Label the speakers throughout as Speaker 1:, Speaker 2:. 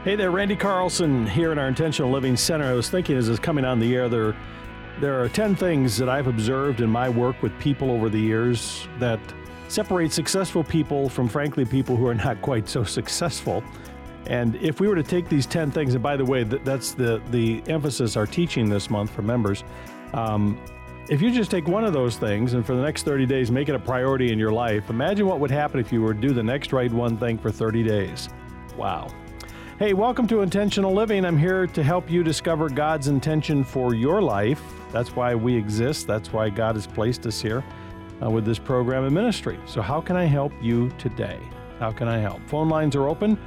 Speaker 1: Hey there, Randy Carlson here in our Intentional Living Center. I was thinking as it's coming on the air, there are 10 things that I've observed in my work with people over the years that separate successful people from, frankly, people who are not quite so successful. And if we were to take these 10 things, and by the way, that's the emphasis our teaching this month for members. If you just take one of those things and for the next 30 days make it a priority in your life, imagine what would happen if you were to do the next right one thing for 30 days. Wow. Hey, welcome to Intentional Living. I'm here to help you discover God's intention for your life. That's why we exist. That's why God has placed us here with this program and ministry. So how can I help you today? How can I help? Phone lines are open.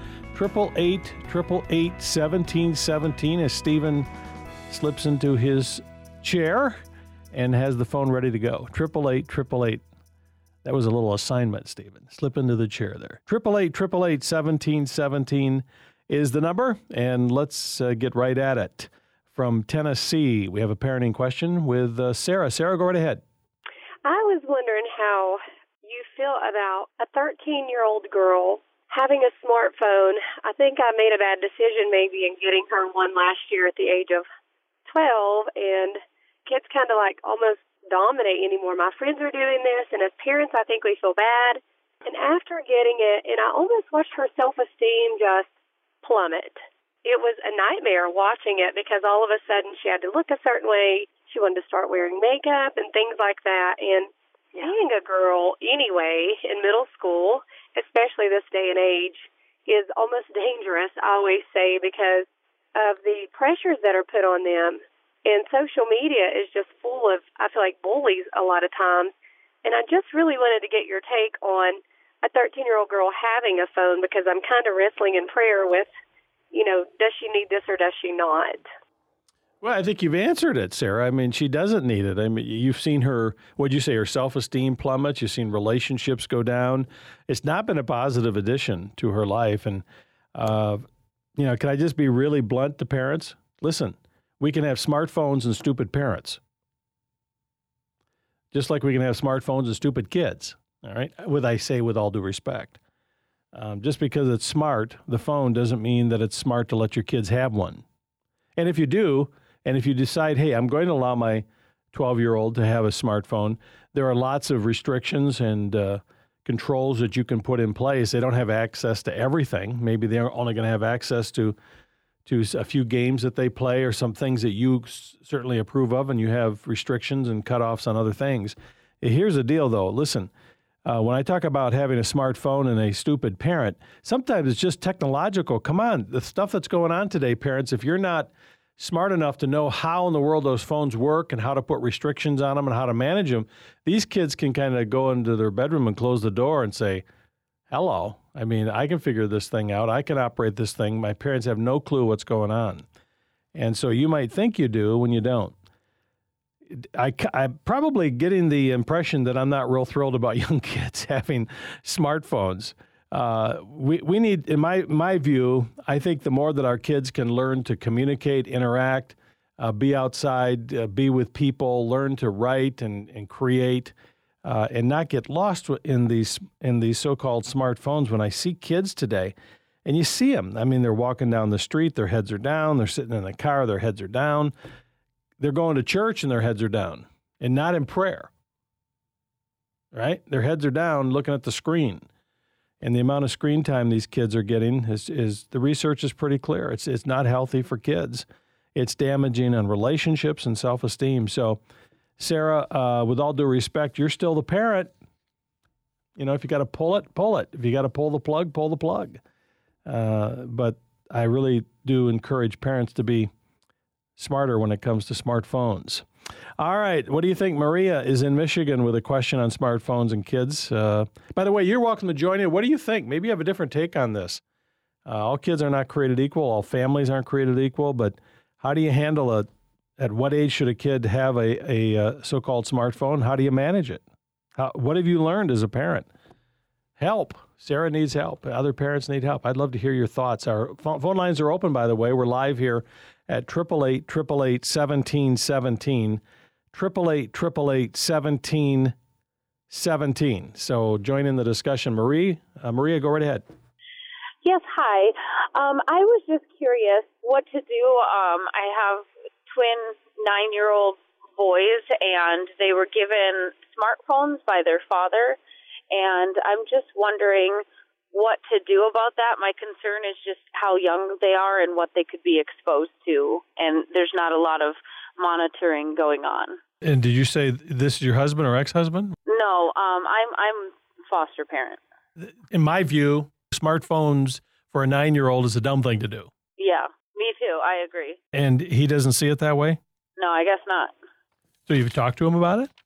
Speaker 1: 888-888-1717 as Stephen slips into his chair and has the phone ready to go. 888-888. That was a little assignment, Stephen. Slip into the chair there. 888-888-1717 is the number, and let's get right at it. From Tennessee, we have a parenting question with Sarah. Sarah, go right ahead.
Speaker 2: I was wondering how you feel about a 13-year-old girl having a smartphone. I think I made a bad decision maybe in getting her one last year at the age of 12, and kids kind of like almost dominate anymore. My friends are doing this, and as parents, I think we feel bad. And after getting it, and I almost watched her self-esteem just plummet. It was a nightmare watching it because all of a sudden she had to look a certain way. She wanted to start wearing makeup and things like that. And being a girl anyway in middle school, especially this day and age, is almost dangerous, I always say, because of the pressures that are put on them. And social media is just full of, I feel like, bullies a lot of times. And I just really wanted to get your take on a 13-year-old girl having a phone, because I'm kind of wrestling in prayer with, does she need this or does she not?
Speaker 1: Well, I think you've answered it, Sarah. I mean, she doesn't need it. I mean, you've seen her, what'd you say, her self-esteem plummet. You've seen relationships go down. It's not been a positive addition to her life. And, can I just be really blunt to parents? Listen, we can have smartphones and stupid parents, just like we can have smartphones and stupid kids. All right, I say with all due respect. Just because it's smart, the phone doesn't mean that it's smart to let your kids have one. And if you do, and if you decide, hey, I'm going to allow my 12-year-old to have a smartphone, there are lots of restrictions and controls that you can put in place. They don't have access to everything. Maybe they're only going to have access to a few games that they play or some things that you certainly approve of, and you have restrictions and cutoffs on other things. Here's the deal, though. Listen. When I talk about having a smartphone and a stupid parent, sometimes it's just technological. Come on, the stuff that's going on today, parents, if you're not smart enough to know how in the world those phones work and how to put restrictions on them and how to manage them, these kids can kind of go into their bedroom and close the door and say, hello, I mean, I can figure this thing out. I can operate this thing. My parents have no clue what's going on. And so you might think you do when you don't. I'm probably getting the impression that I'm not real thrilled about young kids having smartphones. We need, in my view, I think the more that our kids can learn to communicate, interact, be outside, be with people, learn to write and create, and not get lost in these so-called smartphones. When I see kids today, and you see them, I mean, they're walking down the street, their heads are down, they're sitting in the car, their heads are down. They're going to church and their heads are down and not in prayer, right? Their heads are down looking at the screen. And the amount of screen time these kids are getting is the research is pretty clear. It's not healthy for kids. It's damaging on relationships and self-esteem. So, Sarah, with all due respect, you're still the parent. If you got to pull it, pull it. If you got to pull the plug, pull the plug. But I really do encourage parents to be smarter when it comes to smartphones. All right. What do you think? Maria is in Michigan with a question on smartphones and kids. By the way, you're welcome to join in. What do you think? Maybe you have a different take on this. All kids are not created equal. All families aren't created equal. But how do you handle it? At what age should a kid have a so-called smartphone? How do you manage it? What have you learned as a parent? Help. Sarah needs help. Other parents need help. I'd love to hear your thoughts. Our phone lines are open, by the way. We're live here at 888-888-1717, 888-888-1717. So join in the discussion. Maria, go right ahead.
Speaker 3: Yes, hi. I was just curious what to do. I have twin 9-year-old boys, and they were given smartphones by their father, and I'm just wondering what to do about that. My concern is just how young they are and what they could be exposed to, and there's not a lot of monitoring going on.
Speaker 1: And did you say this is your husband or ex-husband?
Speaker 3: No, I'm foster parent.
Speaker 1: In my view, smartphones for a 9-year-old is a dumb thing to do.
Speaker 3: Yeah, me too. I agree.
Speaker 1: And he doesn't see it that way?
Speaker 3: No, I guess not.
Speaker 1: So you've talked to him about it?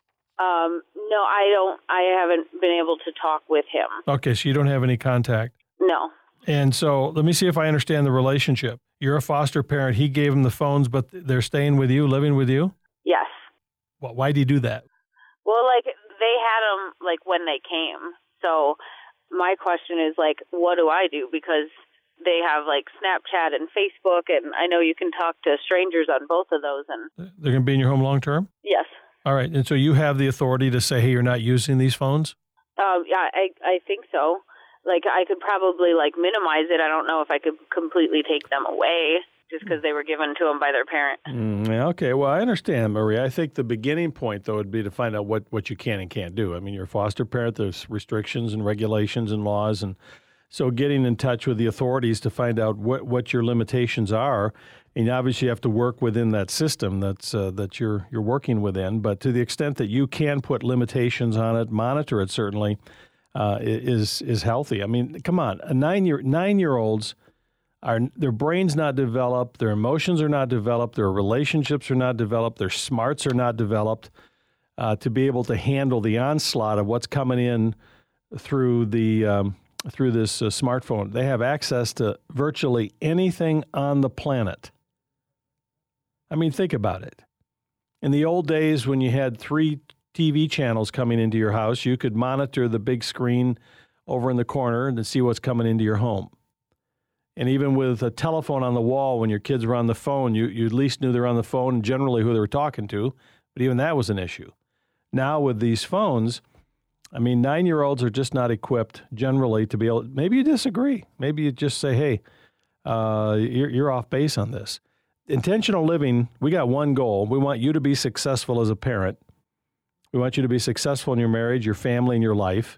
Speaker 3: No, I don't. I haven't been able to talk with him.
Speaker 1: Okay, so you don't have any contact.
Speaker 3: No.
Speaker 1: And so let me see if I understand the relationship. You're a foster parent. He gave them the phones, but they're staying with you, living with you?
Speaker 3: Yes.
Speaker 1: Well, why do you do that?
Speaker 3: Well, they had them, when they came. So my question is, what do I do? Because they have, Snapchat and Facebook, and I know you can talk to strangers on both of those. And
Speaker 1: They're going to be in your home long term?
Speaker 3: Yes.
Speaker 1: All right. And so you have the authority to say, hey, you're not using these phones?
Speaker 3: Yeah, I think so. I could probably, minimize it. I don't know if I could completely take them away just because they were given to them by their parent.
Speaker 1: Okay. Well, I understand, Maria. I think the beginning point, though, would be to find out what you can and can't do. I mean, you're a foster parent. There's restrictions and regulations and laws. And so getting in touch with the authorities to find out what your limitations are. And obviously you have to work within that system that you're working within. But to the extent that you can put limitations on it, monitor it certainly, is healthy. I mean, come on, 9-year-olds their brains not developed, their emotions are not developed, their relationships are not developed, their smarts are not developed to be able to handle the onslaught of what's coming in through this smartphone. They have access to virtually anything on the planet. I mean, think about it. In the old days when you had 3 TV channels coming into your house, you could monitor the big screen over in the corner and see what's coming into your home. And even with a telephone on the wall, when your kids were on the phone, you at least knew they were on the phone and generally who they were talking to, but even that was an issue. Now with these phones, I mean, 9-year-olds are just not equipped generally to be able, maybe you disagree. Maybe you just say, hey, you're off base on this. Intentional living, we got one goal. We want you to be successful as a parent. We want you to be successful in your marriage, your family, and your life.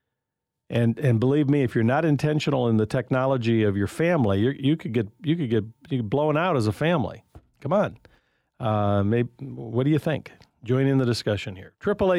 Speaker 1: And believe me, if you're not intentional in the technology of your family, you could get blown out as a family. Come on. What do you think? Join in the discussion here.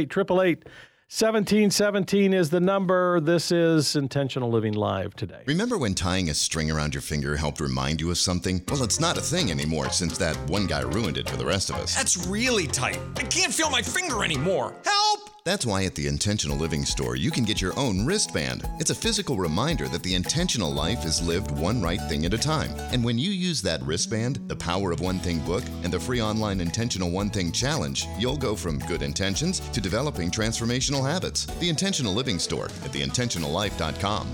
Speaker 1: 888-888-1717 is the number. This is Intentional Living Live today.
Speaker 4: Remember when tying a string around your finger helped remind you of something? Well, it's not a thing anymore since that one guy ruined it for the rest of us.
Speaker 5: That's really tight. I can't feel my finger anymore. Help!
Speaker 4: That's why at the Intentional Living store, you can get your own wristband. It's a physical reminder that the intentional life is lived one right thing at a time. And when you use that wristband, the Power of One Thing book, and the free online Intentional One Thing Challenge, you'll go from good intentions to developing transformational habits. The Intentional Living store at theintentionallife.com.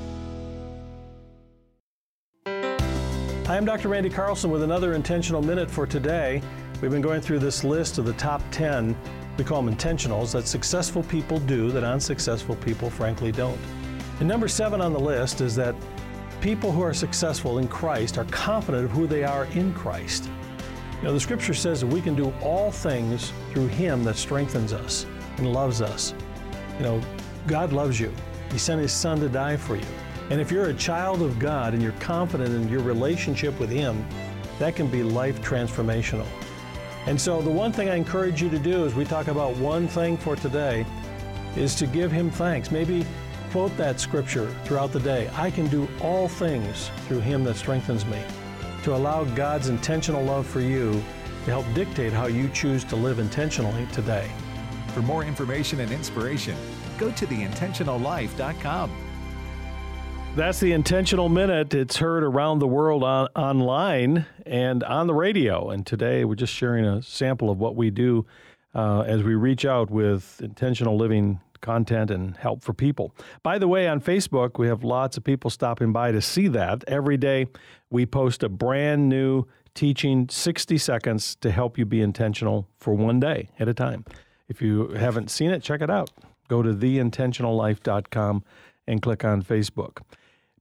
Speaker 1: Hi, I'm Dr. Randy Carlson with another Intentional Minute for today. We've been going through this list of the top 10, we call them intentionals, that successful people do that unsuccessful people frankly don't. And number 7 on the list is that people who are successful in Christ are confident of who they are in Christ. You know, the scripture says that we can do all things through Him that strengthens us and loves us. You know, God loves you. He sent His Son to die for you. And if you're a child of God and you're confident in your relationship with Him, that can be life transformational. And so the one thing I encourage you to do as we talk about one thing for today is to give Him thanks. Maybe quote that scripture throughout the day. I can do all things through Him that strengthens me. To allow God's intentional love for you to help dictate how you choose to live intentionally today.
Speaker 6: For more information and inspiration, go to theintentionallife.com.
Speaker 1: That's the Intentional Minute. It's heard around the world online and on the radio. And today we're just sharing a sample of what we do as we reach out with intentional living content and help for people. By the way, on Facebook, we have lots of people stopping by to see that. Every day we post a brand new teaching, 60 seconds to help you be intentional for one day at a time. If you haven't seen it, check it out. Go to theintentionallife.com and click on Facebook.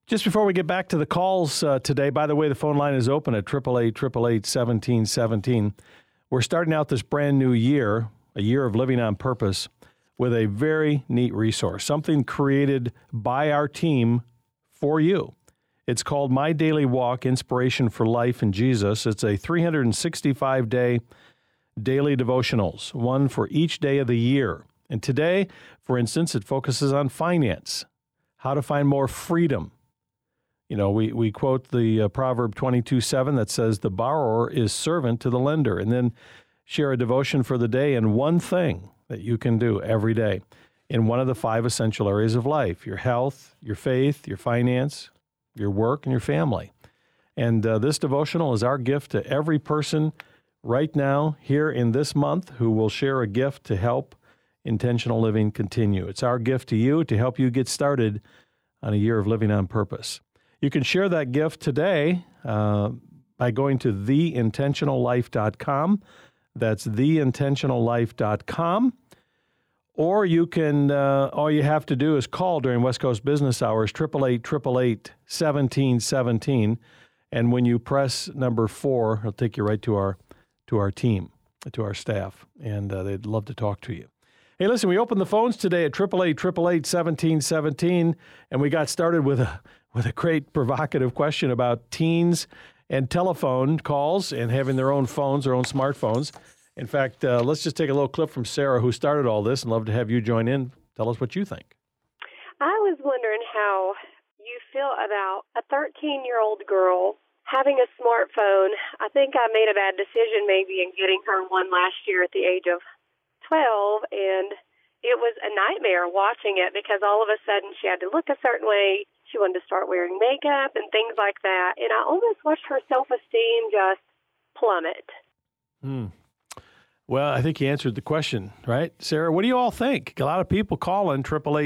Speaker 1: Just before we get back to the calls today, by the way, the phone line is open at 888-888-1717. We're starting out this brand new year, a year of living on purpose, with a very neat resource, something created by our team for you. It's called My Daily Walk, Inspiration for Life in Jesus. It's a 365-day daily devotionals, one for each day of the year. And today, for instance, it focuses on finance, how to find more freedom. You know, we quote the Proverb 22:7 that says, the borrower is servant to the lender. And then share a devotion for the day and one thing that you can do every day in one of the 5 essential areas of life: your health, your faith, your finance, your work, and your family. And this devotional is our gift to every person right now here in this month who will share a gift to help intentional living continue. It's our gift to you to help you get started on a year of living on purpose. You can share that gift today by going to theintentionallife.com. That's theintentionallife.com. Or you can, all you have to do is call during West Coast business hours, 888-888-1717. And when you press number 4, it'll take you right to our team, to our staff, and they'd love to talk to you. Hey, listen, we opened the phones today at 888-888-1717, and we got started with a great provocative question about teens and telephone calls and having their own phones, their own smartphones. In fact, let's just take a little clip from Sarah, who started all this, and love to have you join in. Tell us what you think.
Speaker 2: I was wondering how you feel about a 13-year-old girl having a smartphone. I think I made a bad decision maybe in getting her one last year at the age of 12, and it was a nightmare watching it because all of a sudden she had to look a certain way. She wanted to start wearing makeup and things like that, and I almost watched her self-esteem just plummet.
Speaker 1: Well, I think you answered the question, right? Sarah, what do you all think? A lot of people calling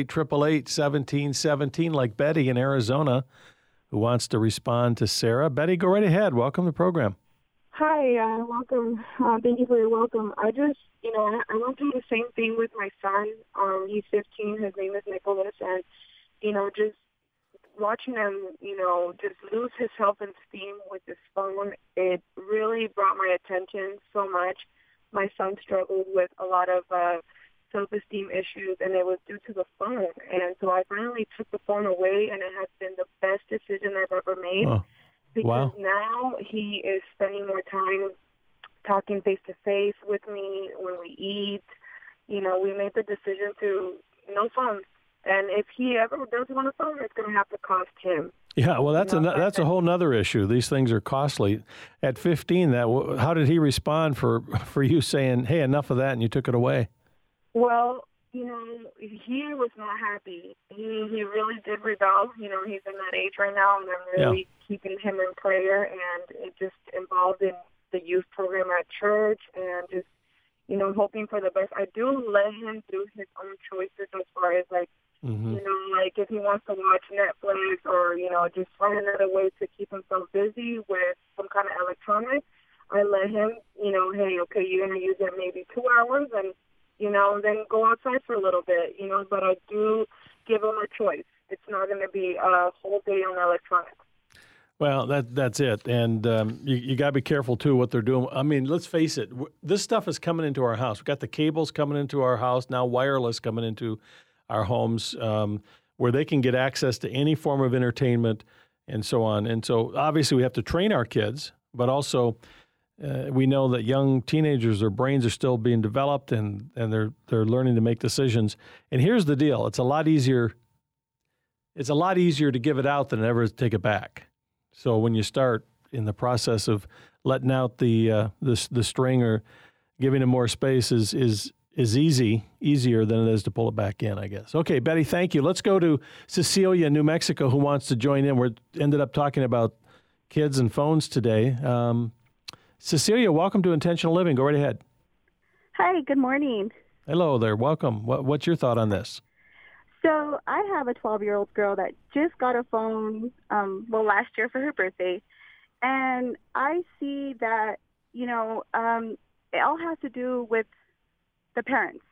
Speaker 1: 888-888-1717, like Betty in Arizona, who wants to respond to Sarah. Betty, go right ahead. Welcome to the program.
Speaker 7: Hi, welcome. Thank you for your welcome. I just, I went through the same thing with my son. He's 15. His name is Nicholas. And, just watching him, just lose his self-esteem with his phone, it really brought my attention so much. My son struggled with a lot of self-esteem issues, and it was due to the phone. And so I finally took the phone away, and it has been the best decision I've ever made.
Speaker 1: Oh.
Speaker 7: Because now he is spending more time talking face-to-face with me when we eat. We made the decision to no phone. And if he ever does want a phone, it's going to have to cost him.
Speaker 1: Yeah, well, that's a whole nother issue. These things are costly. At 15, how did he respond for you saying, hey, enough of that, and you took it away?
Speaker 7: Well, he was not happy. He really did rebel. He's in that age right now, and I'm really keeping him in prayer. And it just involved in the youth program at church and just, hoping for the best. I do let him do his own choices as far as, like if he wants to watch Netflix or, just find another way to keep himself busy with some kind of electronics. I let him, hey, okay, you're going to use it maybe 2 hours and, then go outside for a little bit, but I do give them a choice. It's not going to be a whole day on electronics.
Speaker 1: Well, that's it. And you got to be careful, too, what they're doing. I mean, let's face it. This stuff is coming into our house. We've got the cables coming into our house, now wireless coming into our homes, where they can get access to any form of entertainment and so on. And so, obviously, we have to train our kids, but also we know that young teenagers, their brains are still being developed and they're learning to make decisions. And here's the deal. It's a lot easier to give it out than ever to take it back. So when you start in the process of letting out the string or giving it more space is easier than it is to pull it back in, I guess. Okay, Betty, thank you. Let's go to Cecilia in New Mexico, who wants to join in. We ended up talking about kids and phones today. Cecilia, welcome to Intentional Living. Go right ahead.
Speaker 8: Hi, good morning.
Speaker 1: Hello there. Welcome. What's your thought on this?
Speaker 8: So I have a 12-year-old girl that just got a phone, last year for her birthday. And I see that, it all has to do with the parents.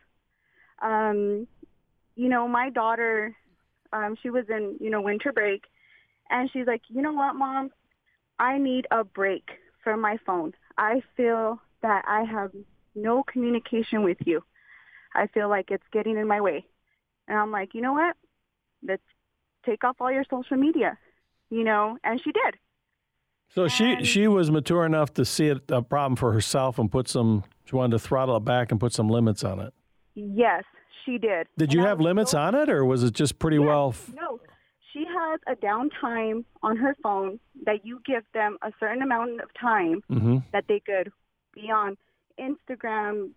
Speaker 8: My daughter, she was in, winter break, And she's like, you know what, Mom? I need a break from my phone. I feel that I have no communication with you. I feel like it's getting in my way. And I'm like, you know what? Let's take off all your social media, and she did.
Speaker 1: So she was mature enough to see it a problem for herself and she wanted to throttle it back and put some limits on it.
Speaker 8: Yes, she did.
Speaker 1: Did you have limits on it, or was it just pretty well?
Speaker 8: No, she has a downtime on her phone that you give them a certain amount of time that they could be on Instagram,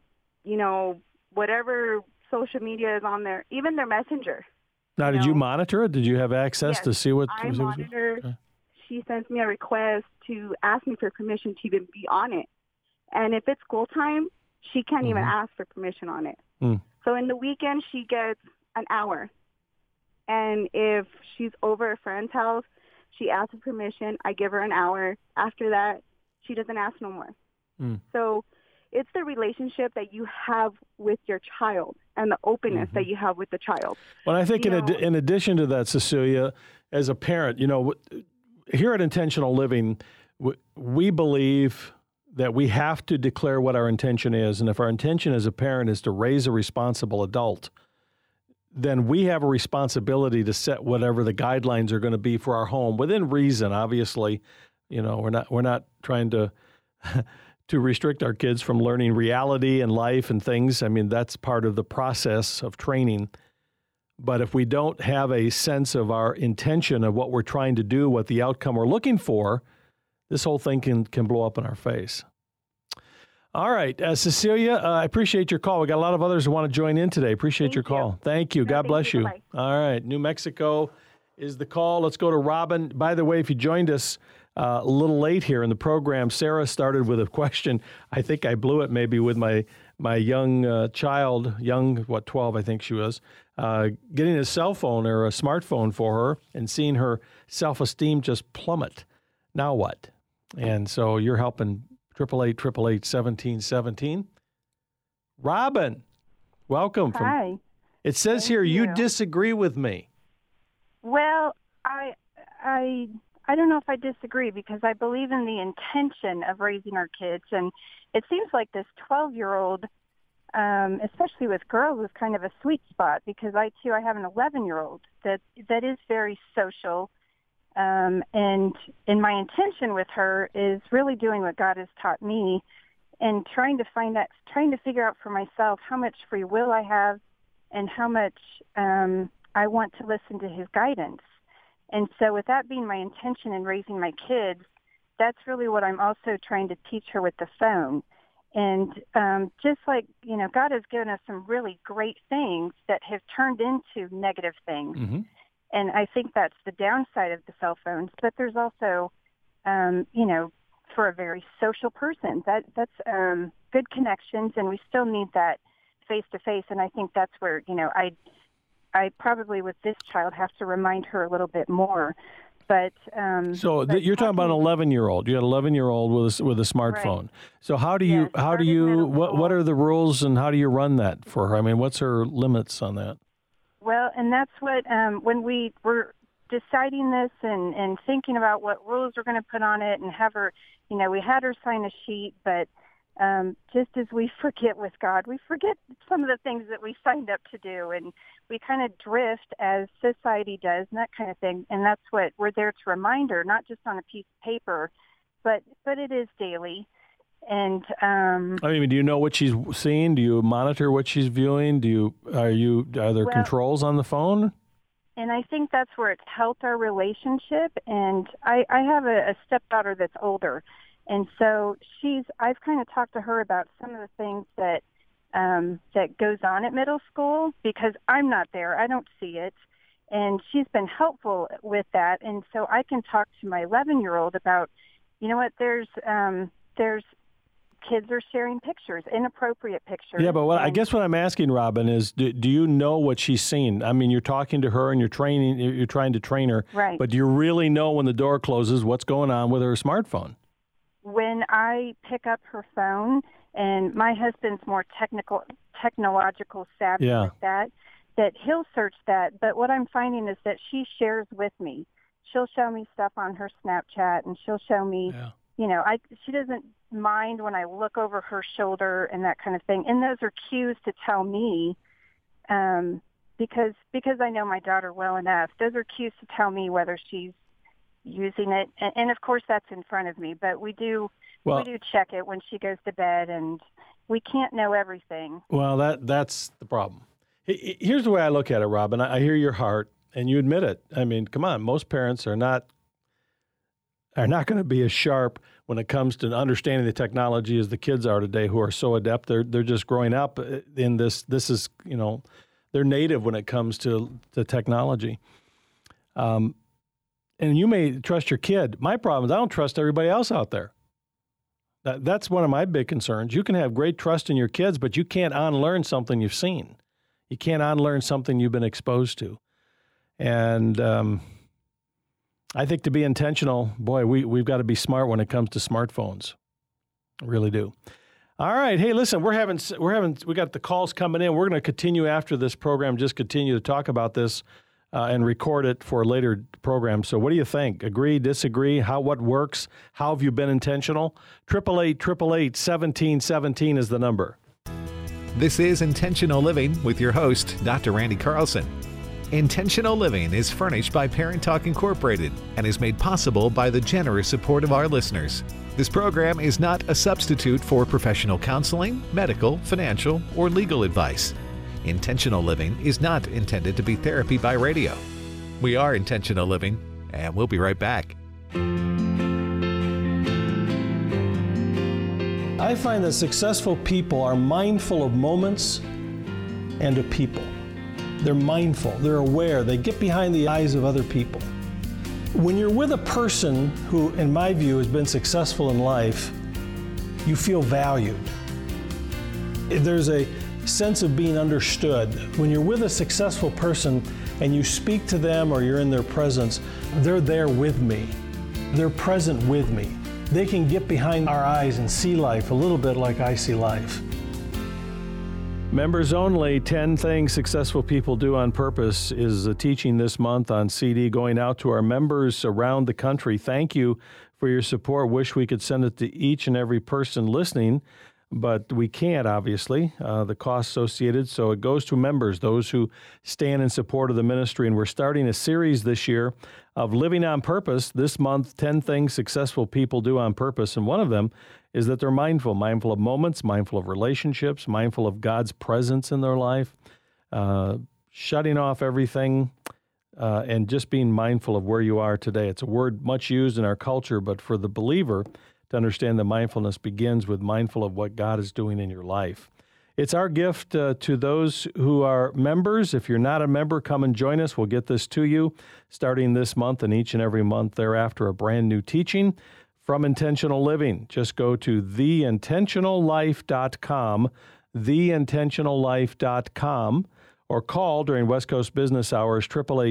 Speaker 8: whatever social media is on there, even their messenger.
Speaker 1: Now, did you monitor it? Did you have access to see what?
Speaker 8: I monitor. Okay. She sends me a request to ask me for permission to even be on it. And if it's school time, she can't even ask for permission on it. So in the weekend, she gets an hour. And if she's over a friend's house, she asks for permission. I give her an hour. After that, she doesn't ask no more. So it's the relationship that you have with your child and the openness that you have with the child.
Speaker 1: Well, I think in addition to that, Cecilia, as a parent, here at Intentional Living, we believe that we have to declare what our intention is. And if our intention as a parent is to raise a responsible adult, then we have a responsibility to set whatever the guidelines are going to be for our home within reason. Obviously, we're not trying to to restrict our kids from learning reality and life and things. I mean, that's part of the process of training. But if we don't have a sense of our intention of what we're trying to do, what the outcome we're looking for, this whole thing can blow up in our face. All right, Cecilia, I appreciate your call. We got a lot of others who want to join in today. Appreciate your call. Thank you. God bless you.
Speaker 8: Bye-bye.
Speaker 1: All right, New Mexico is the call. Let's go to Robin. By the way, if you joined us a little late here in the program, Sarah started with a question. I think I blew it maybe with my young child, 12 I think she was, getting a cell phone or a smartphone for her and seeing her self-esteem just plummet. Now what? And so you're helping 888-888-1717. Robin, welcome.
Speaker 9: Hi.
Speaker 1: It says here you disagree with me.
Speaker 9: Well, I don't know if I disagree because I believe in the intention of raising our kids. And it seems like this 12-year-old, especially with girls, is kind of a sweet spot because I have an 11-year-old that is very social. And my intention with her is really doing what God has taught me and trying to figure out for myself how much free will I have and how much I want to listen to his guidance. And so with that being my intention in raising my kids, that's really what I'm also trying to teach her with the phone. And just like, God has given us some really great things that have turned into negative things. Mm-hmm. And I think that's the downside of the cell phones. But there's also, for a very social person, that's good connections, and we still need that face-to-face. And I think that's where, I probably with this child have to remind her a little bit more. But
Speaker 1: you're talking about an 11-year-old. You got an 11-year-old with a smartphone. Right. So what are the rules and how do you run that for her? I mean, what's her limits on that?
Speaker 9: Well, and that's what when we were deciding this and thinking about what rules we're going to put on it and have her, we had her sign a sheet, but just as we forget with God, we forget some of the things that we signed up to do, and we kind of drift as society does and that kind of thing. And that's what we're there to remind her, not just on a piece of paper, but it is daily. And
Speaker 1: do you know what she's seeing? Do you monitor what she's viewing? Are there controls on the phone?
Speaker 9: And I think that's where it's helped our relationship. And I have a stepdaughter that's older. And so I've kind of talked to her about some of the things that goes on at middle school because I'm not there. I don't see it. And she's been helpful with that. And so I can talk to my 11-year-old about, there's kids are sharing pictures, inappropriate pictures.
Speaker 1: Yeah, but I guess what I'm asking, Robin, is do you know what she's seen? I mean, you're talking to her and you're trying to train her.
Speaker 9: Right.
Speaker 1: But do you really know when the door closes what's going on with her smartphone?
Speaker 9: When I pick up her phone, and my husband's more technological savvy with that he'll search that. But what I'm finding is that she shares with me. she'll show me stuff on her Snapchat, and she'll show me, she doesn't mind when I look over her shoulder and that kind of thing. And those are cues to tell me, because I know my daughter well enough, those are cues to tell me whether she's using it. And of course, that's in front of me, but we do check it when she goes to bed, and we can't know everything. Well,
Speaker 1: that's the problem. Here's the way I look at it, Robin. I hear your heart, and you admit it. I mean, come on, most parents are not going to be as sharp when it comes to understanding the technology as the kids are today, who are so adept. They're just growing up in this. This is, they're native when it comes to technology. And you may trust your kid. My problem is I don't trust everybody else out there. That's one of my big concerns. You can have great trust in your kids, but you can't unlearn something you've seen. You can't unlearn something you've been exposed to. And I think to be intentional, boy, we've got to be smart when it comes to smartphones. I really do. All right. Hey, listen, we got the calls coming in. We're going to continue after this program, just continue to talk about this and record it for a later program. So what do you think? Agree, disagree? What works? How have you been intentional? 888-888-1717 is the number.
Speaker 6: This is Intentional Living with your host, Dr. Randy Carlson. Intentional Living is furnished by Parent Talk Incorporated and is made possible by the generous support of our listeners. This program is not a substitute for professional counseling, medical, financial, or legal advice. Intentional Living is not intended to be therapy by radio. We are Intentional Living, and we'll be right back.
Speaker 1: I find that successful people are mindful of moments and of people. They're mindful, they're aware, they get behind the eyes of other people. When you're with a person who, in my view, has been successful in life, you feel valued. There's a sense of being understood. When you're with a successful person and you speak to them or you're in their presence, they're there with me. They're present with me. They can get behind our eyes and see life a little bit like I see life. Members only, 10 Things Successful People Do on Purpose is a teaching this month on CD going out to our members around the country. Thank you for your support. Wish we could send it to each and every person listening, but we can't, obviously, the cost associated. So it goes to members, those who stand in support of the ministry. And we're starting a series this year of Living on Purpose. This month, 10 Things Successful People Do on Purpose. And one of them is that they're mindful of moments, mindful of relationships, mindful of God's presence in their life, shutting off everything, and just being mindful of where you are today. It's a word much used in our culture, but for the believer to understand that mindfulness begins with mindful of what God is doing in your life. It's our gift to those who are members. If you're not a member, come and join us. We'll get this to you starting this month and each and every month thereafter, a brand new teaching from Intentional Living. Just go to theintentionallife.com, theintentionallife.com, or call during West Coast business hours,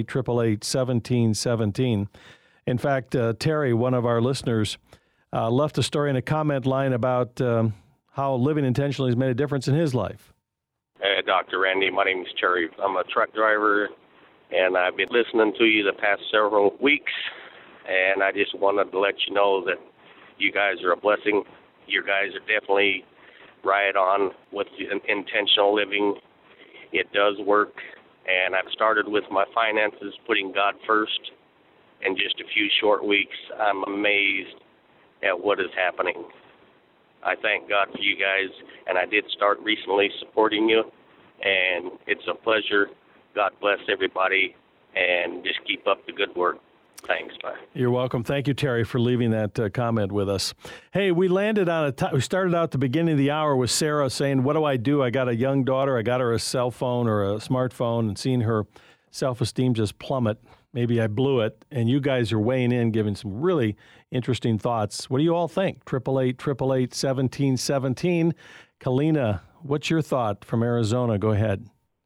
Speaker 1: 888-888-1717. In fact, Terry, one of our listeners, left a story in a comment line about how living intentionally has made a difference in his life.
Speaker 10: Hey, Dr. Randy, my name is Terry. I'm a truck driver, and I've been listening to you the past several weeks. And I just wanted to let you know that you guys are a blessing. You guys are definitely right on with intentional living. It does work. And I've started with my finances, putting God first. In just a few short weeks, I'm amazed at what is happening. I thank God for you guys. And I did start recently supporting you. And it's a pleasure. God bless everybody. And just keep up the good work. Thanks. Bye.
Speaker 1: You're welcome. Thank you, Terry, for leaving that comment with us. Hey, we landed on we started out at the beginning of the hour with Sarah saying, what do? I got a young daughter. I got her a cell phone or a smartphone and seeing her self-esteem just plummet. Maybe I blew it. And you guys are weighing in, giving some really interesting thoughts. What do you all think? 888-888-1717. Kalina, what's your thought from Arizona? Go ahead.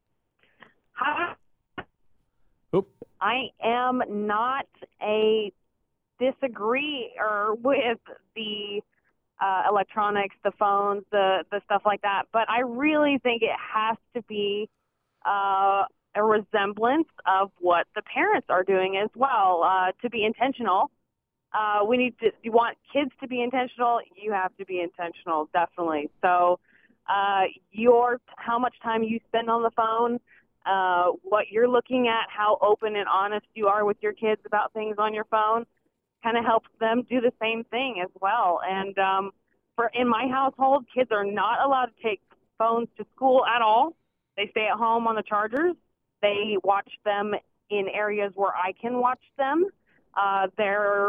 Speaker 11: I am not a disagreeer with the electronics, the phones, the stuff like that, but I really think it has to be a resemblance of what the parents are doing as well. To be intentional, you want kids to be intentional, you have to be intentional, definitely. So how much time you spend on the phone, what you're looking at, how open and honest you are with your kids about things on your phone, kind of helps them do the same thing as well. And in my household, kids are not allowed to take phones to school at all. They stay at home on the chargers. They watch them in areas where I can watch them. They're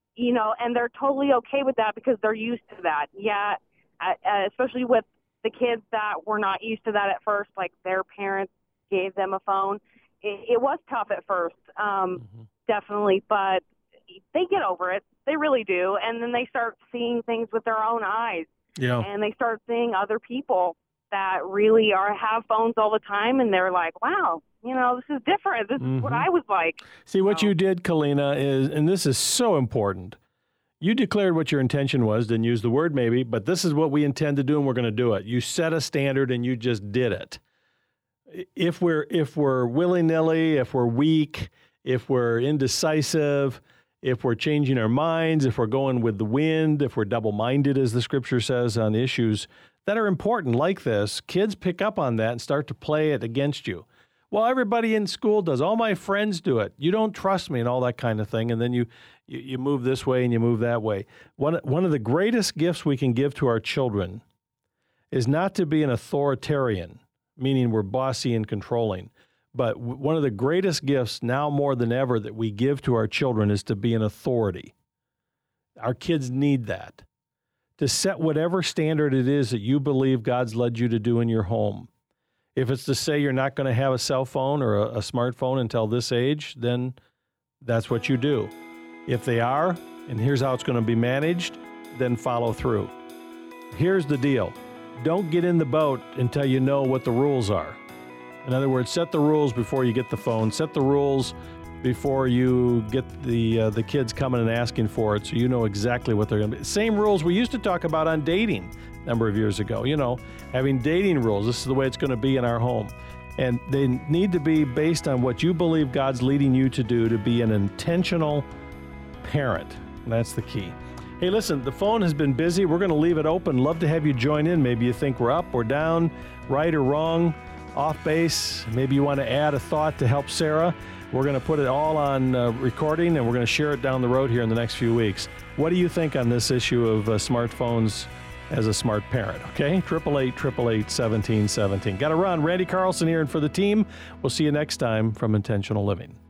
Speaker 11: totally okay with that because they're used to that. Yeah, especially with the kids that were not used to that at first, like their parents gave them a phone. It was tough at first, definitely, but they get over it. They really do. And then they start seeing things with their own eyes. Yeah. And they start seeing other people that really have phones all the time, and they're like, wow, this is different. This is what I was like.
Speaker 1: See, what you did, Kalina, is, and this is so important, you declared what your intention was, didn't use the word maybe, but this is what we intend to do, and we're going to do it. You set a standard, and you just did it. If we're willy-nilly, if we're weak, if we're indecisive, if we're changing our minds, if we're going with the wind, if we're double-minded, as the scripture says, on issues that are important like this, kids pick up on that and start to play it against you. Well, everybody in school does. All my friends do it. You don't trust me and all that kind of thing. And then you move this way and you move that way. One of the greatest gifts we can give to our children is not to be an authoritarian, meaning we're bossy and controlling. But one of the greatest gifts now more than ever that we give to our children is to be an authority. Our kids need that. To set whatever standard it is that you believe God's led you to do in your home. If it's to say you're not going to have a cell phone or a smartphone until this age, then that's what you do. If they are, and here's how it's going to be managed, then follow through. Here's the deal. Don't get in the boat until you know what the rules are. In other words, set the rules before you get the phone. Set the rules before you get the kids coming and asking for it, so you know exactly what they're going to be. Same rules we used to talk about on dating a number of years ago. Having dating rules. This is the way it's going to be in our home. And they need to be based on what you believe God's leading you to do, to be an intentional parent. And that's the key. Hey, listen, the phone has been busy. We're going to leave it open. Love to have you join in. Maybe you think we're up or down, right or wrong, off base. Maybe you want to add a thought to help Sarah. We're going to put it all on recording, and we're going to share it down the road here in the next few weeks. What do you think on this issue of smartphones as a smart parent? Okay, 888-888-1717. Got to run. Randy Carlson here, and for the team, we'll see you next time from Intentional Living.